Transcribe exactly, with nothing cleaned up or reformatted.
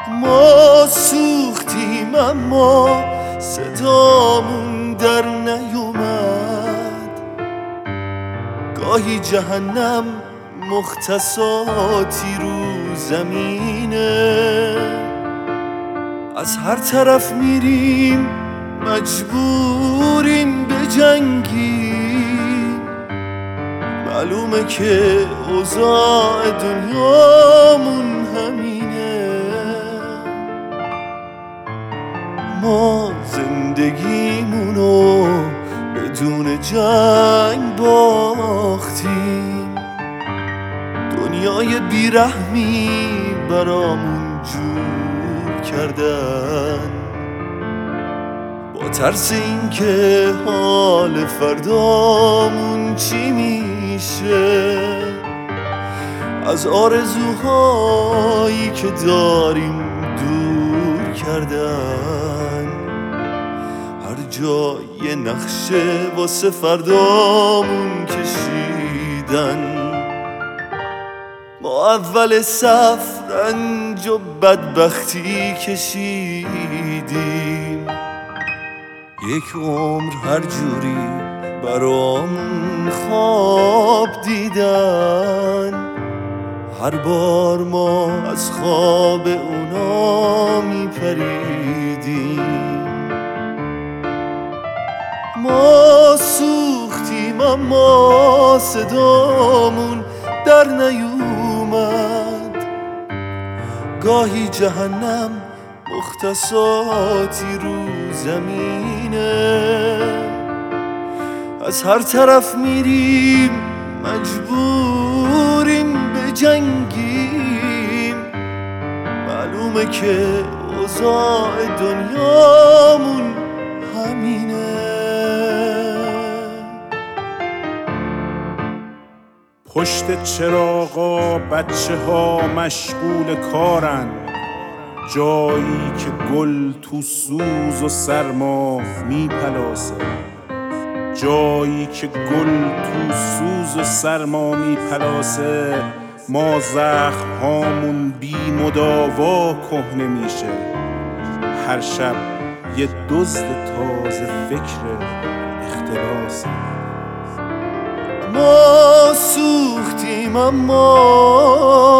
ما سوختیم اما صدامون در نیومد. گاهی جهنم مختصاتی رو زمینه، از هر طرف میریم مجبوریم به جنگیم. معلومه که اوضاع دنیامون همینه، ما زندگیمونو بدون جنگ باختیم. دنیای بیرحمی برامون جور کردن، با ترس این که حال فردامون چی میشه. از آرزوهایی که داریم دور کردن، هر جا یه نقشه واسه فردامون کشیدن. ما اول صف رنج و بدبختی کشیدیم، یک عمر هر جوری برامون خواب دیدن. هر بار ما از خواب اونا میپریدیم. ما سوختیم اما صدامون در نیومد. گاهی جهنم مختصاتی رو زمینه، از هر طرف میریم مجبوریم به جنگیم. معلومه که اوضاع دنیامون همینه. پشت چراغا بچه ها مشغول کارن، جایی که گل تو سوز و سرما میپلاسه. جایی که گل تو سوز و سرما میپلاسه، ما زخم هامون بی مداوا کهنه میشه. هر شب یه دزد تازه فکر اختلاسه. ما سوختیم اما